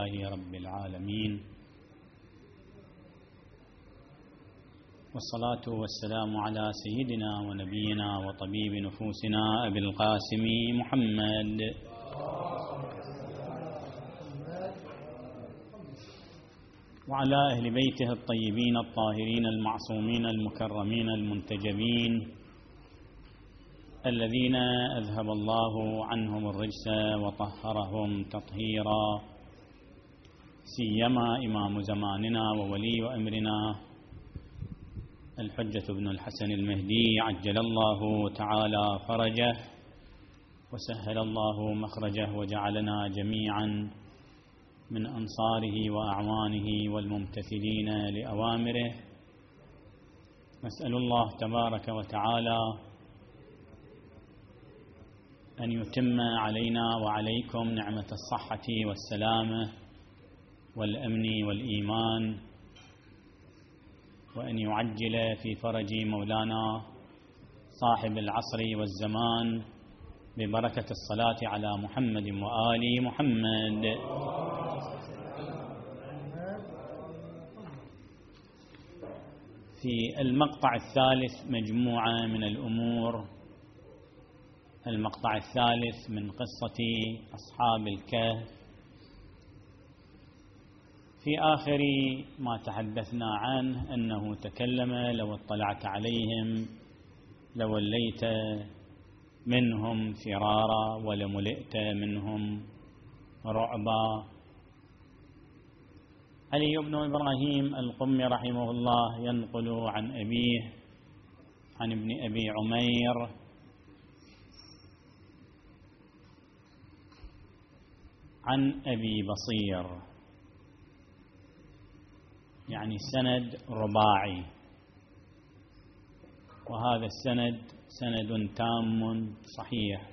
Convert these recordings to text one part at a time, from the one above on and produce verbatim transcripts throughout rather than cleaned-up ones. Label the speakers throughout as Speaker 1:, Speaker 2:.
Speaker 1: لله رب العالمين، والصلاة والسلام على سيدنا ونبينا وطبيب نفوسنا أبي القاسم محمد وعلى أهل بيته الطيبين الطاهرين المعصومين المكرمين المنتجبين الذين أذهب الله عنهم الرجس وطهرهم تطهيرا، سيما إمام زماننا وولي أمرنا الحجة بن الحسن المهدي عجل الله تعالى فرجه وسهل الله مخرجه وجعلنا جميعا من أنصاره وأعوانه والممتثلين لأوامره. نسأل الله تبارك وتعالى أن يتم علينا وعليكم نعمة الصحة والسلامة والأمن والإيمان، وأن يعجل في فرج مولانا صاحب العصر والزمان ببركة الصلاة على محمد وآل محمد. في المقطع الثالث مجموعة من الأمور. المقطع الثالث من قصة أصحاب الكهف. في آخر ما تحدثنا عنه أنه تكلم: لو اطلعت عليهم لوليت منهم فرارا ولملئت منهم رعبا. علي بن إبراهيم القمي رحمه الله ينقل عن أبيه عن ابن أبي عمير عن أبي بصير، يعني سند رباعي، وهذا السند سند تام صحيح،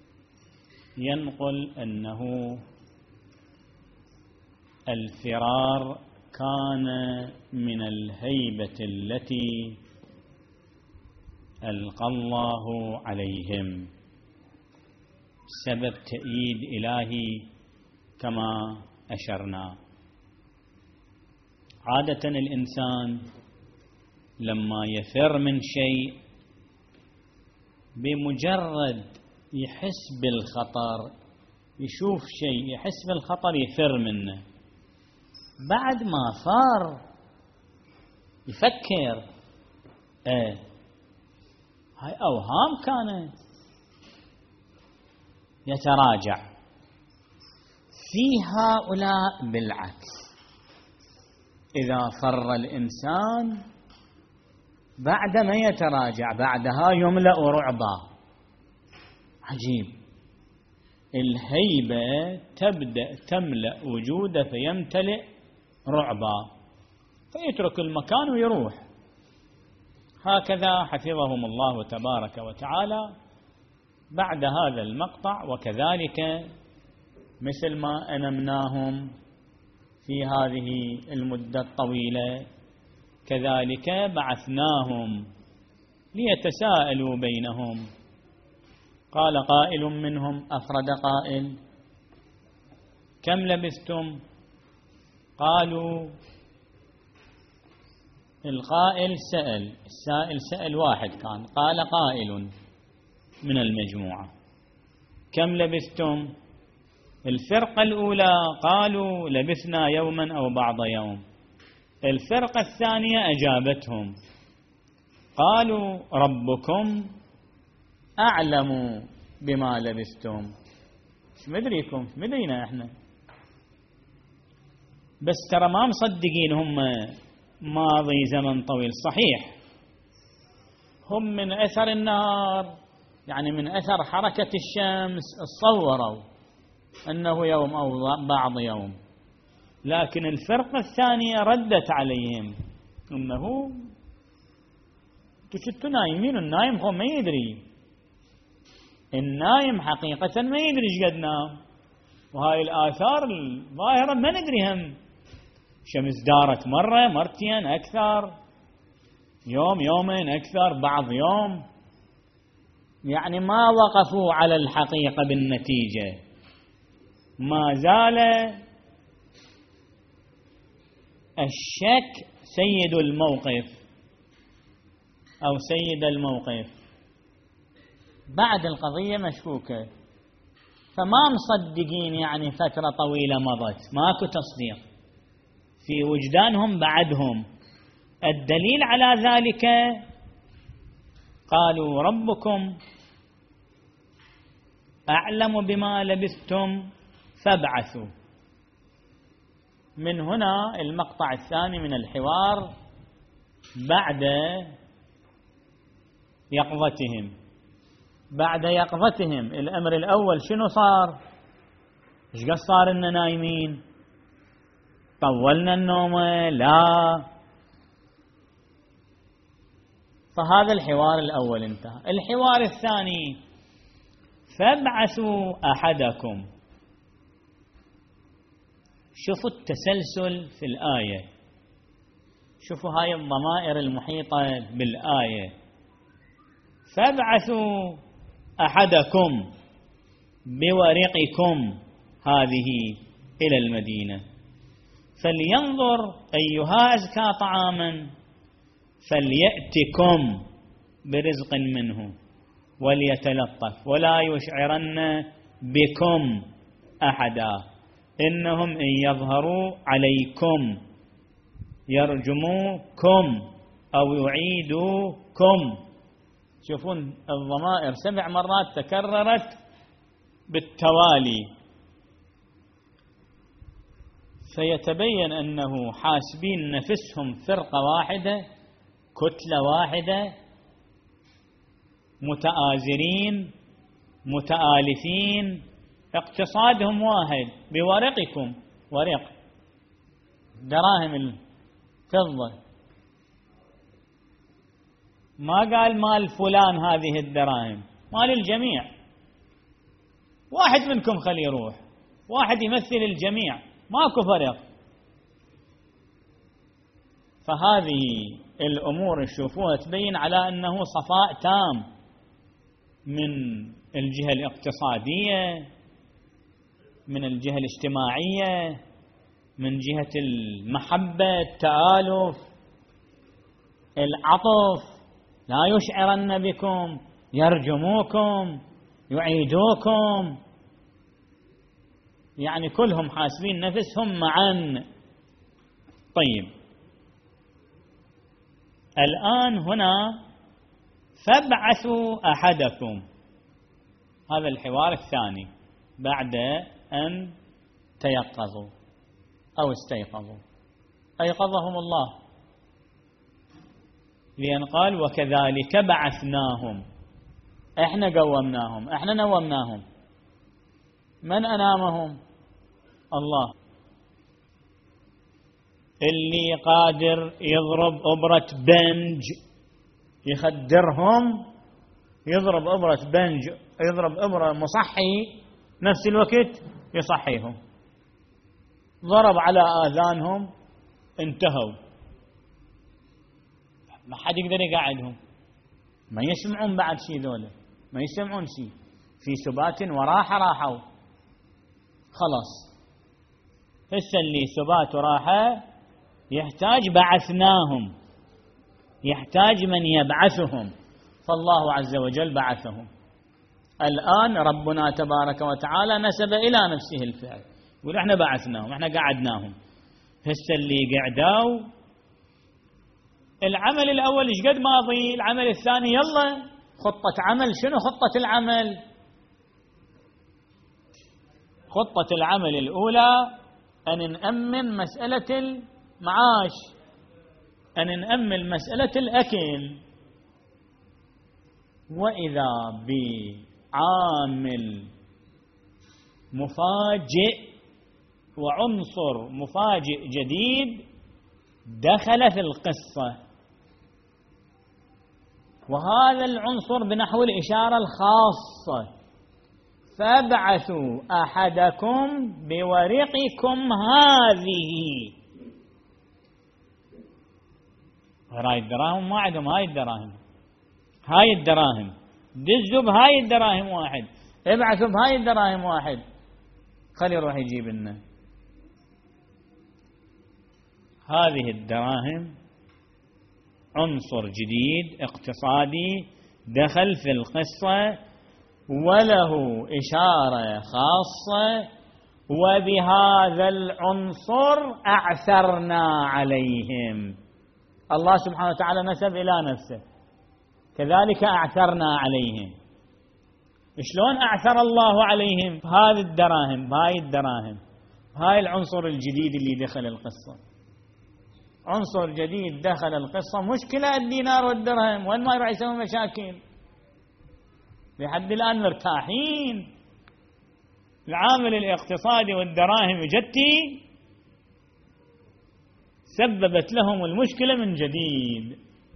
Speaker 1: ينقل أنه الفرار كان من الهيبة التي ألقى الله عليهم، سبب تأييد إلهي كما أشرنا. عادة الإنسان لما يفر من شيء بمجرد يحس بالخطر، يشوف شيء يحس بالخطر يفر منه، بعد ما فار يفكر ايه هاي أوهام كانت، يتراجع. في هؤلاء بالعكس، إذا فر الإنسان بعدما يتراجع بعدها يملأ رعبا. عجيب، الهيبة تبدأ تملأ وجوده فيمتلئ رعبا فيترك المكان ويروح. هكذا حفظهم الله تبارك وتعالى بعد هذا المقطع. وكذلك مثل ما أنمناهم في هذه المدة الطويلة، كذلك بعثناهم ليتساءلوا بينهم. قال قائل منهم، أفرد قائل: كم لبثتم؟ قالوا، القائل سأل، السائل سأل واحد كان، قال قائل من المجموعة: كم لبثتم؟ الفرقة الأولى قالوا لبثنا يوما أو بعض يوم. الفرقة الثانية أجابتهم قالوا ربكم أعلم بما لبثتم. مش مدريكم، مدرينا احنا، بس ترى ما مصدقين هم ماضي زمن طويل. صحيح هم من أثر النهار، يعني من أثر حركة الشمس، تصوروا أنه يوم أو بعض يوم، لكن الفرقة الثانية ردت عليهم أنه تشتوا نايمين، النايم هو ما يدري، النايم حقيقة ما يدري ايش قد نام، وهاي الآثار الظاهرة ما ندري هم شمس دارت مرة مرتين أكثر، يوم يومين أكثر، بعض يوم، يعني ما وقفوا على الحقيقة بالنتيجة، ما زال الشك سيد الموقف أو سيد الموقف، بعد القضية مشكوكة، فما مصدقين يعني فترة طويلة مضت، ماكو تصديق في وجدانهم بعدهم. الدليل على ذلك قالوا ربكم أعلم بما لبثتم فابعثوا. من هنا المقطع الثاني من الحوار بعد يقظتهم. بعد يقظتهم الأمر الأول شنو صار؟ إيش قد صار إننا نايمين؟ طولنا النوم؟ لا. فهذا الحوار الأول انتهى. الحوار الثاني فابعثوا أحدكم. شوفوا التسلسل في الآية، شوفوا هاي الضمائر المحيطة بالآية. فابعثوا أحدكم بورقكم هذه إلى المدينة فلينظر أيها أزكى طعاما فليأتكم برزق منه وليتلطف ولا يشعرن بكم أحدا إنهم إن يظهروا عليكم يرجموكم أو يعيدوكم. شوفون الضمائر سبع مرات تكررت بالتوالي، فيتبين أنه حاسبين نفسهم فرقة واحدة، كتلة واحدة، متآزرين متآلفين، اقتصادهم واحد. بورقكم، ورق دراهم الفضة، ما قال مال فلان هذه الدراهم، مال الجميع. واحد منكم خليه يروح، واحد يمثل الجميع، ماكو فرق. فهذه الأمور تشوفوها تبين على أنه صفاء تام من الجهة الاقتصادية، من الجهة الاجتماعية، من جهة المحبة، التآلف، العطف. لا يشعرن بكم يرجموكم يعيدوكم، يعني كلهم حاسبين نفسهم معا. طيب الآن هنا فابعثوا أحدكم، هذا الحوار الثاني بعد أن تيقظوا أو استيقظوا، أيقظهم الله، لأن قال وكذلك بعثناهم، احنا قومناهم، احنا نومناهم. من أنامهم؟ الله، اللي قادر يضرب أبرة بنج يخدرهم، يضرب أبرة بنج، يضرب أبرة مصحي نفس الوقت يصحيهم. ضرب على آذانهم انتهوا، ما حد يقدر يقعدهم، ما يسمعون بعد شيء، ذولا ما يسمعون شيء، في سبات وراحة راحوا خلاص. هسه اللي سبات وراحة يحتاج بعثناهم، يحتاج من يبعثهم، فالله عز وجل بعثهم. الآن ربنا تبارك وتعالى نسب إلى نفسه الفعل، يقول احنا بعثناهم، احنا قعدناهم. هسه اللي قعدوا العمل الأول ايش قد ماضي، العمل الثاني يلا خطة عمل. شنو خطة العمل؟ خطة العمل الأولى أن نأمن مسألة المعاش، أن نأمن مسألة الأكل. وإذا بعامل مفاجئ وعنصر مفاجئ جديد دخل في القصة، وهذا العنصر بنحو الإشارة الخاصة. فابعثوا أحدكم بورقكم هذه. هاي الدراهم ما عندهم، هاي الدراهم، هاي الدراهم دزوا بهاي الدراهم واحد، ابعثوا بهاي الدراهم واحد، خلي يروح يجيب لنا. هذه الدراهم عنصر جديد اقتصادي دخل في القصة وله إشارة خاصة، وبهذا العنصر أعثرنا عليهم. الله سبحانه وتعالى نسب إلى نفسه، كذلك أعثرنا عليهم. شلون أعثر الله عليهم؟ هذه الدراهم، هاي الدراهم، هاي العنصر الجديد اللي دخل القصة. عنصر جديد دخل القصة، مشكلة الدينار والدرهم، وين ما يروح يسوي مشاكل. لحد الآن مرتاحين. العامل الاقتصادي والدراهم جتي سببت لهم المشكلة من جديد.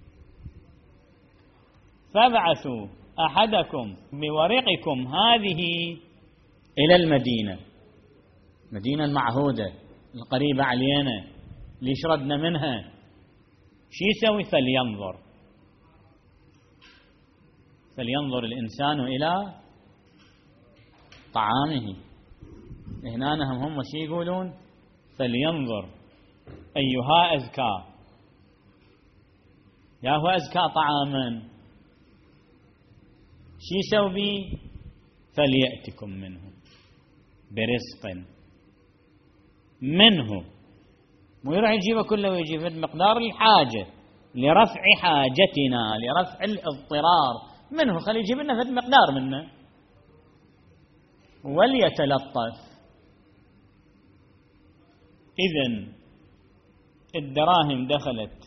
Speaker 1: فابعثوا أحدكم بورقكم هذه إلى المدينة، المدينة المعهودة القريبة علينا اللي شردنا منها. شو يسوي؟ فلينظر فلينظر الإنسان إلى طعامه. هنا هم هم شو يقولون؟ فلينظر أيها أزكى، يا هو أزكى طعاما. شو يسوي بي؟ فليأتكم منه برزق منه. مو يروح يجيبه كله ويجيب مقدار الحاجة لرفع حاجتنا، لرفع الاضطرار منه. خلي يجيب لنا فد مقدار منه. وليتلطف. إذن الدراهم دخلت،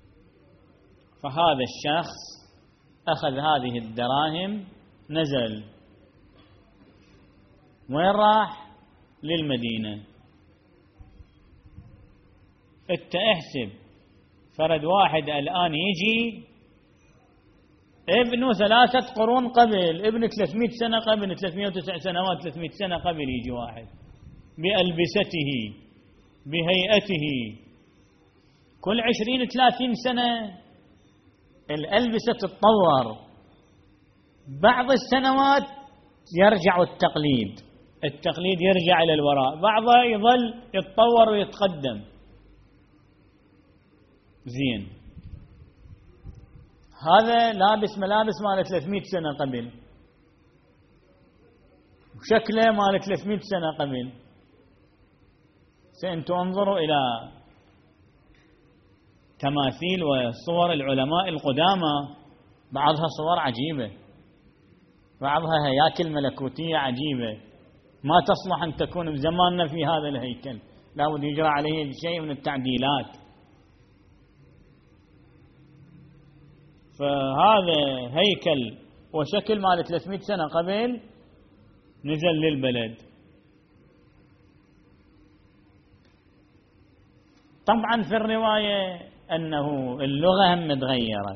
Speaker 1: فهذا الشخص أخذ هذه الدراهم نزل. وين راح؟ للمدينة. انت احسب فرد واحد الآن يجي ابنه ثلاثة قرون قبل، ابن ثلاثمئة سنة قبل، ثلاثمئة وتسع سنوات، ثلاثمئة سنة قبل يجي واحد بألبسته بهيئته. كل عشرين ثلاثين سنة الألبسة تتطور. بعض السنوات يرجع التقليد، التقليد يرجع إلى الوراء، بعضها يظل يتطور ويتقدم. زين، هذا لابس ملابس مال ثلاثمئة سنة قبل، وشكله مال ثلاثمئة سنة قبل. سأنتم انظروا إلى تماثيل وصور العلماء القدامى، بعضها صور عجيبة، بعضها هياكل ملكوتية عجيبة ما تصلح أن تكون بزماننا في هذا الهيكل، لا بد يجرى عليه شيء من التعديلات. فهذا هيكل وشكل مال ثلاثمئة سنة قبل نزل للبلد. طبعا في الرواية أنه اللغة هم متغيرة.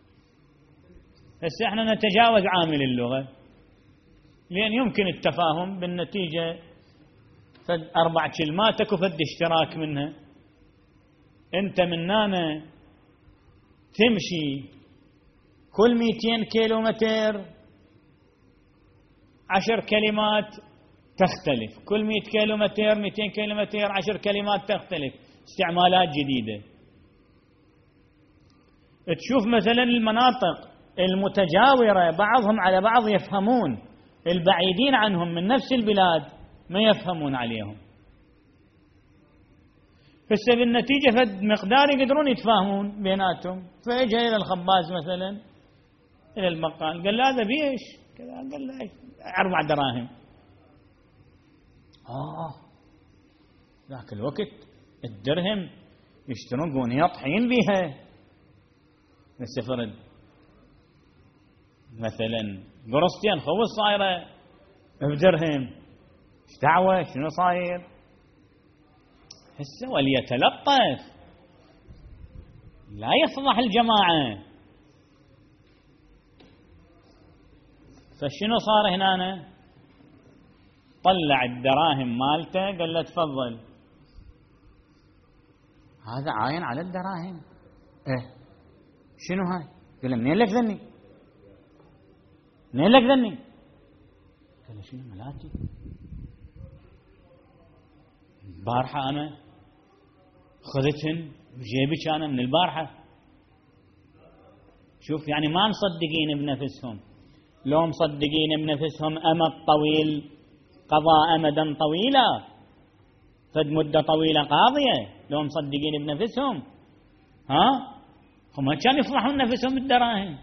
Speaker 1: هسه احنا نتجاوز عامل اللغة لأن يمكن التفاهم بالنتيجة. فد أربع كلمات اكو فد اشتراك منها. انت من هنا تمشي كل مئتين كيلو متر عشر كلمات تختلف، كل مئة كيلو متر مئتين كيلو متر عشر كلمات تختلف، استعمالات جديدة. تشوف مثلا المناطق المتجاورة بعضهم على بعض يفهمون، البعيدين عنهم من نفس البلاد ما يفهمون عليهم. فالسبب بالنتيجة فد مقدار يقدرون يتفاهمون بيناتهم. فاجى إلى الخباز مثلا إلى البقال قال له هذا بيش كذا، قال له أربع دراهم. آه ذاك الوقت الدرهم يشترون قونية طحين بيها. بس فرد مثلا قرصتين خوص صايرة بدرهم، ايش دعوة شنو صاير؟ هسه وليتلطف لا يفضح الجماعة. فشنو صار هنا؟ طلع الدراهم مالته قال له تفضل. هذا عاين على الدراهم. ايه شنو هاي؟ قال له منين لك ذني؟ منين لك ذني؟ قال له شنو ملاتي؟ بارحة أنا خذتهن بجيبي كان من البارحة. شوف يعني ما مصدقين بنفسهم. لو مصدقين بنفسهم أمد طويل، قضى أمدا طويلا، فد مدة طويلة قاضية، لو مصدقين بنفسهم ها هم كانوا يفرحون نفسهم بالدراهم.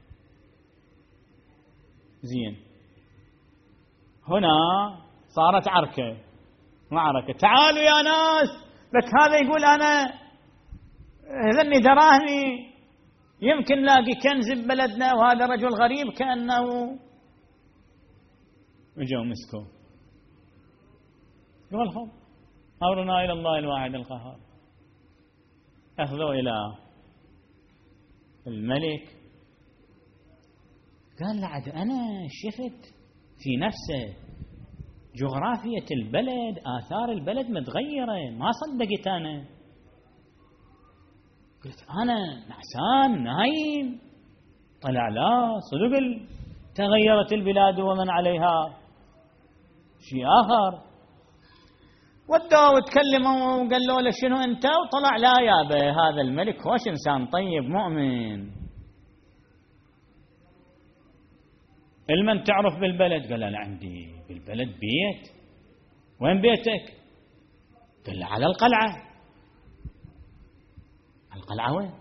Speaker 1: زين، هنا صارت عركة معركة. تعالوا يا ناس، لك هذا يقول أنا هذني دراهمي يمكن لاقي كنز ببلدنا، وهذا رجل غريب كأنه. وجوا مسكوا قالوا أمرنا إلى الله الواحد القهار. أخذوا إلى الملك، قال لعد أنا شفت في نفسه جغرافية البلد، آثار البلد متغيرة، ما صدقت أنا. قلت أنا نعسان نايم، طلع لا صدق تغيرت البلاد ومن عليها شيء آخر. ودوا وتكلموا وقالوا له شنو أنت، وطلع لا يابا هذا الملك خوش إنسان طيب مؤمن. المن تعرف بالبلد؟ قال أنا عندي بالبلد بيت. وين بيتك؟ قال على القلعة. القلعة وين؟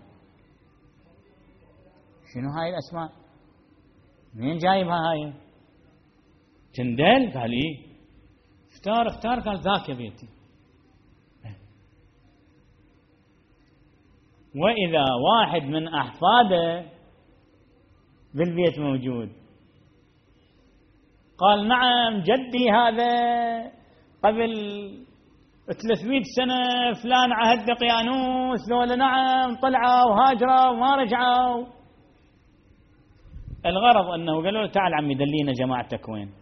Speaker 1: شنو هاي الأسماء؟ مين جايبها هاي؟ جندل؟ قال إيه. اختار اختار قال ذاك بيتي. وإذا واحد من أحفاده بالبيت موجود، قال نعم جدي هذا قبل ثلاثمئة سنة فلان عهد دقيانوس ذولا نعم طلعوا وهاجروا وما رجعوا. الغرض أنه قالوا له تعال عمي دلينا جماعتك وين.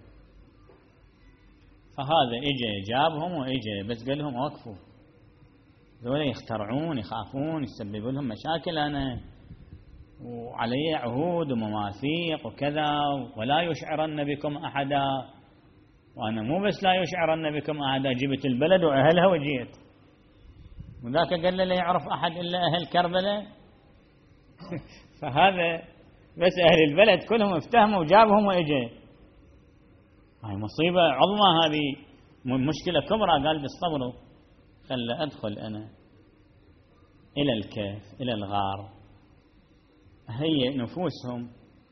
Speaker 1: فهذا إجا جابهم وإجا بس قال لهم وقفوا، ذولا يخترعون يخافون يسببوا لهم مشاكل أنا، وعلي عهود ومواثيق وكذا، ولا يشعرن بكم أحدا. وأنا مو بس لا يشعرن بكم أحدا، جبت البلد وأهلها وجيت. وذاك قال له لا يعرف أحد إلا أهل كربلاء. فهذا بس أهل البلد كلهم افتهموا وجابهم وإجا. هاي مصيبة عظمى، هذه مشكلة كبرى. قال بالصبر خل أدخل أنا إلى الكهف إلى الغار. هيئ نفوسهم،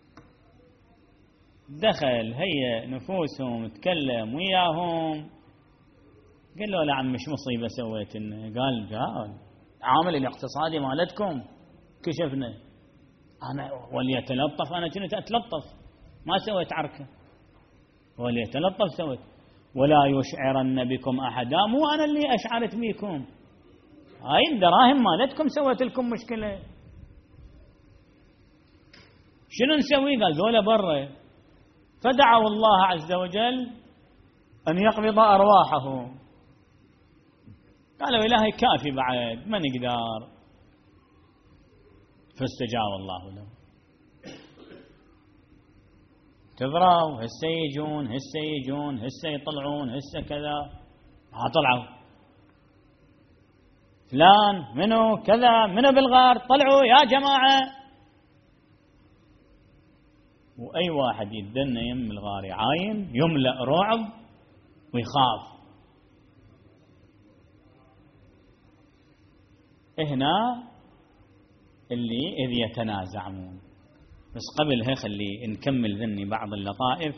Speaker 1: دخل هيئ نفوسهم تكلم وياهم. قال له لا عم مش مصيبة سويت. قال قال عامل الاقتصادي مالتكم كشفنا أنا وليتلطف. أنا كنت أتلطف ما سويت عركة، وليتلطف سويت. ولا يشعرن بكم أحدا، مو أنا اللي أشعرت بكم، هاي الدراهم مالتكم سويت لكم مشكلة. شنو نسوي؟ قال ذولا برا. فدعوا الله عز وجل أن يقبض أرواحهم. قالوا إلهي كافي بعد ما نقدر. فاستجاب الله له. تضروا هسه يجون هسه يجون هسه يطلعون هسه كذا. ما طلعوا. فلان منو كذا منو بالغار، طلعوا يا جماعة. وأي واحد يدنا يم الغار عاين يملأ رعب ويخاف. هنا اللي إذ يتنازعون. بس قبلها خلي نكمل ذني بعض اللطائف.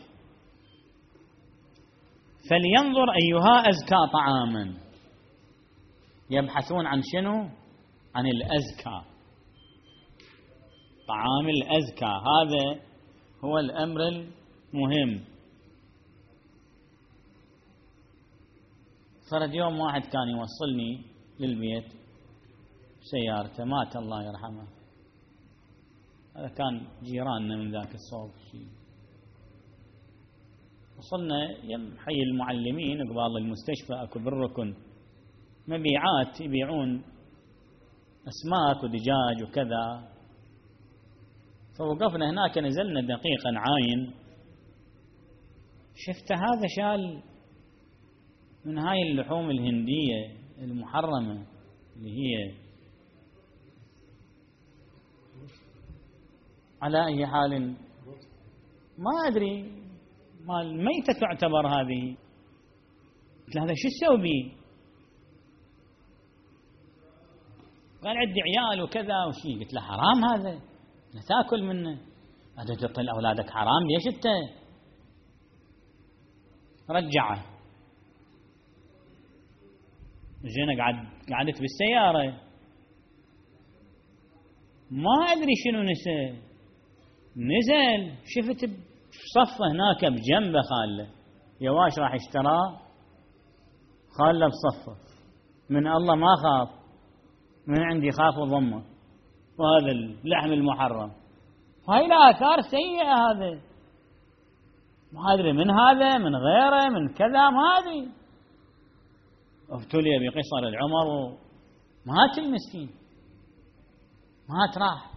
Speaker 1: فلينظر أيها أزكى طعاما. يبحثون عن شنو؟ عن الأزكى، طعام الأزكى. هذا هو الأمر المهم. فرد يوم واحد كان يوصلني للبيت سيارته، مات الله يرحمه. هذا كان جيراننا من ذاك الصوب. وصلنا يم حي المعلمين قبال المستشفى، اكو بالركن مبيعات يبيعون أسماك ودجاج وكذا. فوقفنا هناك، نزلنا دقيقا عاين، شفت هذا شال من هاي اللحوم الهندية المحرمة، اللي هي على أي حال ما أدري ما الميتة تعتبر هذه. قلت له هذا شو تسوي بيه؟ قال عندي عيال وكذا وشي. قلت له حرام هذا، لا تاكل منه، هذا تعطي لأولادك حرام، ليش أنت؟ رجعه. جينا قعد قعدت بالسيارة، ما أدري شنو نسى، نزل شفت بصفه هناك بجنبه خاله، يواش راح اشتراه خاله بصفه، من الله ما خاف، من عندي خاف وضمه، وهذا اللحم المحرم. هاي الآثار سيئة، هذا ما أدري من هذا من غيره من كذا ما أدري. ابتلي بقصر العمر ومات المسكين، مات راح.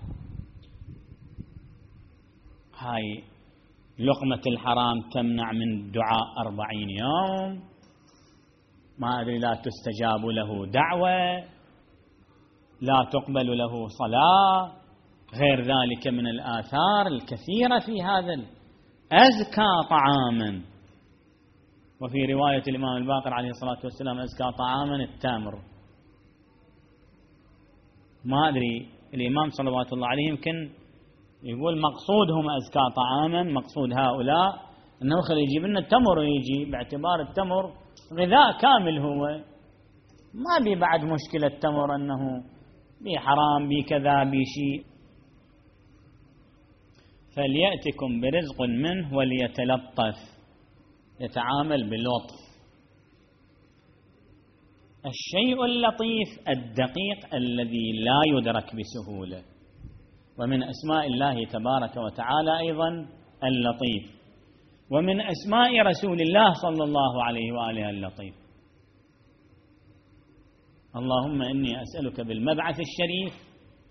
Speaker 1: هاي لقمة الحرام تمنع من دعاء أربعين يوم، ما أدري لا تستجاب له دعوة، لا تقبل له صلاة، غير ذلك من الآثار الكثيرة في هذا. أزكى طعاما، وفي رواية الإمام الباقر عليه الصلاة والسلام أزكى طعاما التمر. ما أدري الإمام صلوات الله عليه يمكن يقول مقصودهم أزكى طعاما، مقصود هؤلاء أنه خلي يجيب لنا التمر، ويجي باعتبار التمر غذاء كامل، هو ما بي بعد مشكلة التمر أنه بي حرام بي كذا بي شيء. فليأتكم برزق منه وليتلطف، يتعامل باللطف. الشيء اللطيف الدقيق الذي لا يدرك بسهولة، ومن أسماء الله تبارك وتعالى أيضا اللطيف، ومن أسماء رسول الله صلى الله عليه وآله اللطيف. اللهم إني أسألك بالمبعث الشريف،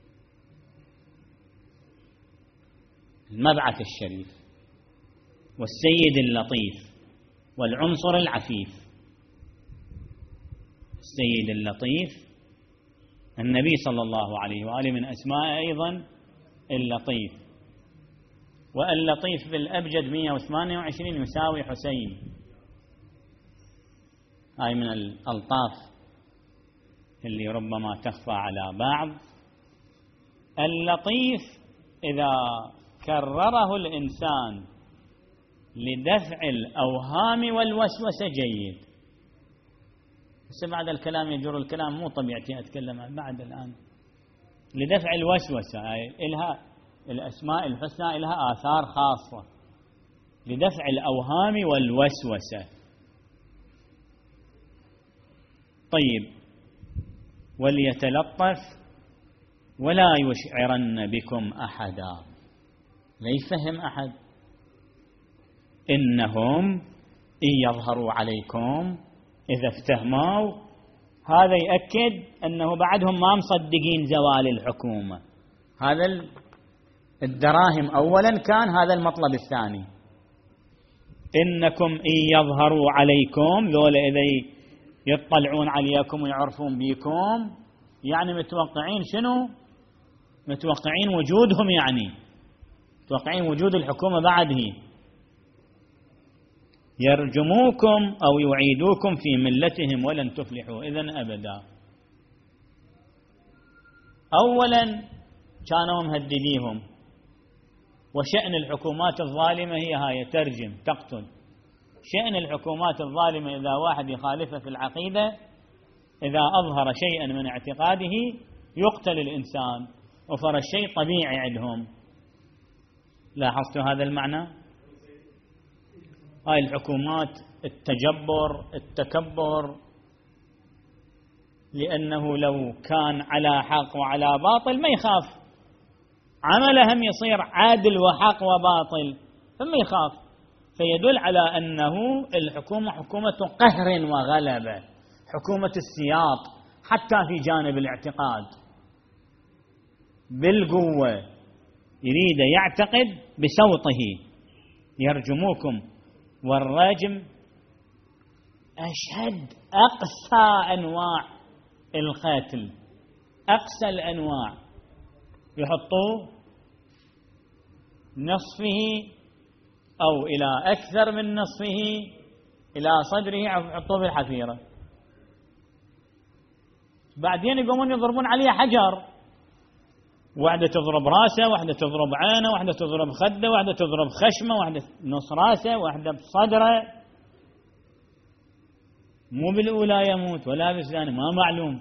Speaker 1: المبعث الشريف والسيد اللطيف والعنصر العفيف. السيد اللطيف النبي صلى الله عليه وآله من أسماء أيضا اللطيف، واللطيف بالأبجد مئة وثمانية وعشرين يساوي حسين. هاي من الألطاف اللي ربما تخفى على بعض. اللطيف إذا كرره الإنسان لدفع الأوهام والوسوسة جيد. بس بعد الكلام يجر الكلام، مو طبيعتي أتكلم بعد الآن. لدفع الوسوسة، إلها الأسماء الحسنى إلها آثار خاصة لدفع الأوهام والوسوسة. طيب، وليتلطف ولا يشعرن بكم أحدا، لا يفهم أحد. إنهم إن يظهروا عليكم إذا افتهموا، هذا يأكد أنه بعدهم ما مصدقين زوال الحكومة. هذا الدراهم أولا كان هذا المطلب الثاني. إنكم إن يظهروا عليكم، ذولا إذا يطلعون عليكم ويعرفون بيكم، يعني متوقعين شنو؟ متوقعين وجودهم، يعني متوقعين وجود الحكومة بعده. يرجموكم أو يعيدوكم في ملتهم ولن تفلحوا إذن أبدا. أولا كانوا مهدديهم، وشأن الحكومات الظالمة هي هاي ترجم تقتل. شأن الحكومات الظالمة إذا واحد يخالفه في العقيدة، إذا أظهر شيئا من اعتقاده يقتل الإنسان، وفر الشيء طبيعي عندهم. لاحظتوا هذا المعنى؟ هاي الحكومات التجبر التكبر، لأنه لو كان على حق وعلى باطل ما يخاف، عملهم يصير عادل وحق وباطل فما يخاف. فيدل على أنه الحكومة حكومة قهر وغلبة، حكومة السياط حتى في جانب الاعتقاد بالقوة، يريد يعتقد بصوته. يرجموكم، والرجم أشد أقسى أنواع القتل أقصى الأنواع يحطوه نصفه أو إلى أكثر من نصفه إلى صدره، يحطوه بالحفيرة. بعدين يقومون يضربون عليه حجر، واحدة تضرب راسه، واحدة تضرب عينه، واحدة تضرب خده، واحدة تضرب خشمه، واحدة نص راسه، واحدة بصدره. مو بالأولى يموت ولا بالثانية، ما معلوم،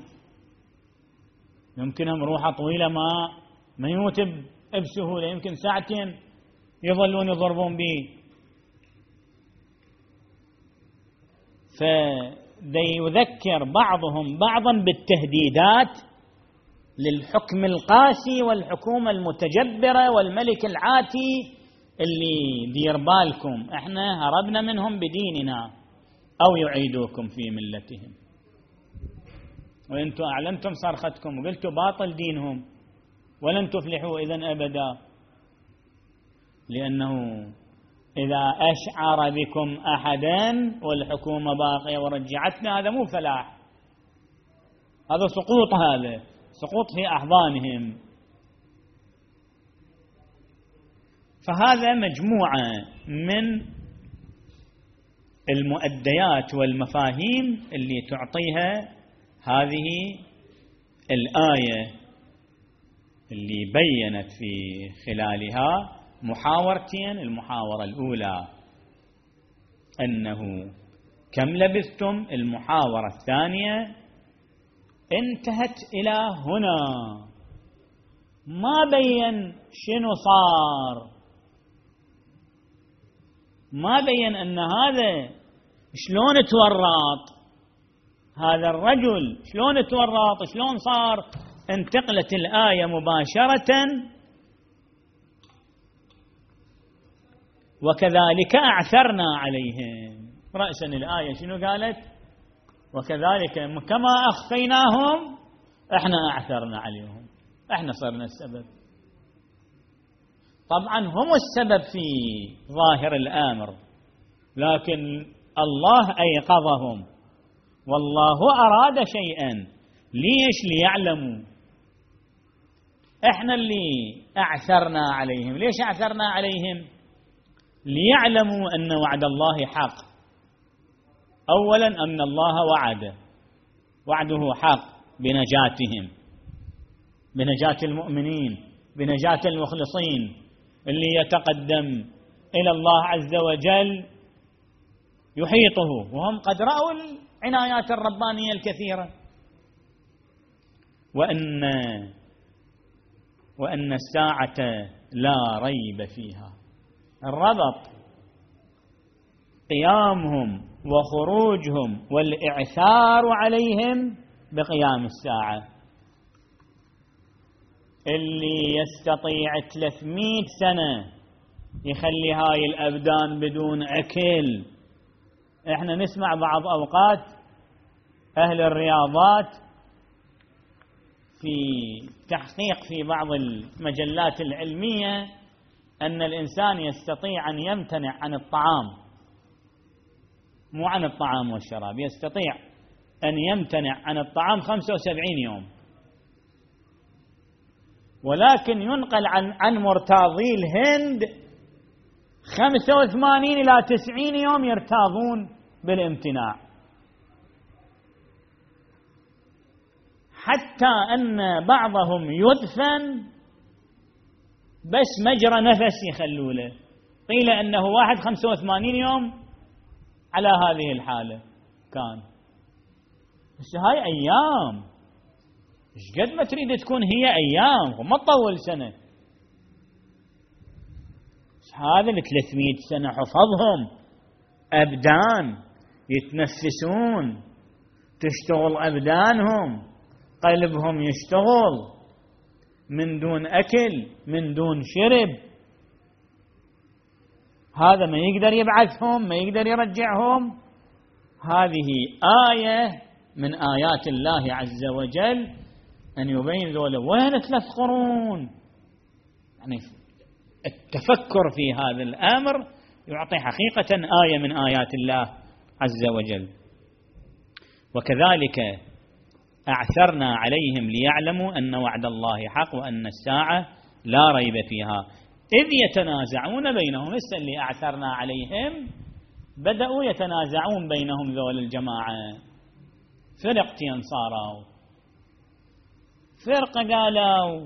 Speaker 1: يمكنهم روحه طويلة ما ما يموت بسهولة، يمكن ساعتين يظلون يضربون به. فيذكر بعضهم بعضا بالتهديدات للحكم القاسي والحكومة المتجبرة والملك العاتي اللي دير بالكم احنا هربنا منهم بديننا أو يعيدوكم في ملتهم، وانتم أعلنتم صرختكم وقلتوا باطل دينهم ولن تفلحوا إذن أبدا، لأنه إذا أشعر بكم أحدا والحكومة باقية ورجعتنا هذا مو فلاح، هذا سقوط، هذا سقوط في أحضانهم. فهذا مجموعة من المؤديات والمفاهيم اللي تعطيها هذه الآية اللي بيّنت في خلالها محاورتين. المحاورة الأولى أنه كم لبثتم، المحاورة الثانية انتهت إلى هنا، ما بين شنو صار، ما بين أن هذا شلون تورط، هذا الرجل شلون تورط، شلون صار. انتقلت الآية مباشرة وكذلك أعثرنا عليهم. رأسا الآية شنو قالت؟ وكذلك كما أخفيناهم احنا أعثرنا عليهم، احنا صرنا السبب. طبعا هم السبب في ظاهر الأمر، لكن الله أيقظهم، والله أراد شيئا، ليش؟ ليعلموا. احنا اللي أعثرنا عليهم. ليش أعثرنا عليهم؟ ليعلموا أن وعد الله حق. أولا أن الله وعد، وعده حق بنجاتهم، بنجاة المؤمنين، بنجاة المخلصين اللي يتقدم إلى الله عز وجل يحيطه، وهم قد رأوا العنايات الربانية الكثيرة. وأن وأن الساعة لا ريب فيها. الربط قيامهم وخروجهم والإعثار عليهم بقيام الساعة. اللي يستطيع ثلاثمئة سنة يخلي هاي الأبدان بدون أكل. احنا نسمع بعض أوقات أهل الرياضات في تحقيق في بعض المجلات العلمية أن الإنسان يستطيع أن يمتنع عن الطعام، مو عن الطعام والشراب، يستطيع أن يمتنع عن الطعام خمسة وسبعين يوم، ولكن ينقل عن عن مرتاضي الهند خمسة وثمانين إلى تسعين يوم يرتاضون بالامتناع، حتى أن بعضهم يدفن بس مجرى نفس يخلوا له. قيل أنه واحد خمسة وثمانين يوم على هذه الحالة كان. بس هاي أيام، إيش قد ما تريد تكون هي أيام وما تطول سنة. هذا الثلاثمئة سنة حفظهم أبدان يتنفسون، تشتغل أبدانهم، قلبهم يشتغل من دون أكل من دون شرب. هذا ما يقدر يبعثهم، ما يقدر يرجعهم. هذه آية من آيات الله عز وجل أن يبين ذولا وين ثلاث قرون. يعني التفكر في هذا الأمر يعطي حقيقة آية من آيات الله عز وجل. وكذلك أعثرنا عليهم ليعلموا أن وعد الله حق وأن الساعة لا ريب فيها إذ يتنازعون بينهم. هسه اللي أعثرنا عليهم بدأوا يتنازعون بينهم ذول الجماعة، فرقتين صاروا، فرقة قالوا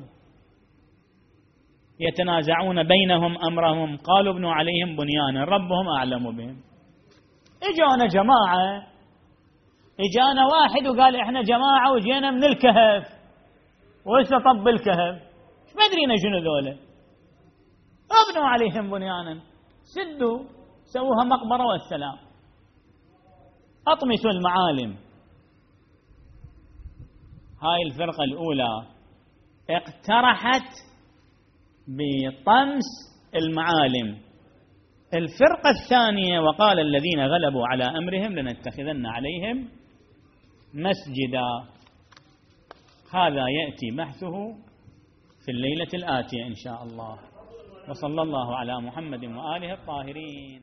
Speaker 1: يتنازعون بينهم أمرهم، قالوا ابنوا عليهم بنيانا ربهم أعلم بهم. إجانا جماعة، إجانا واحد وقال إحنا جماعة وجينا من الكهف وإسا طب الكهف، ما أدرينا شنو ذولا، ابنوا عليهم بنيانا، سدوا سووها مقبرة والسلام، أطمسوا المعالم. هاي الفرقة الأولى اقترحت بطمس المعالم. الفرقة الثانية وقال الذين غلبوا على أمرهم لنتخذن عليهم مسجدا. هذا يأتي بحثه في الليلة الآتية إن شاء الله. وصلى الله على محمد وآله الطاهرين.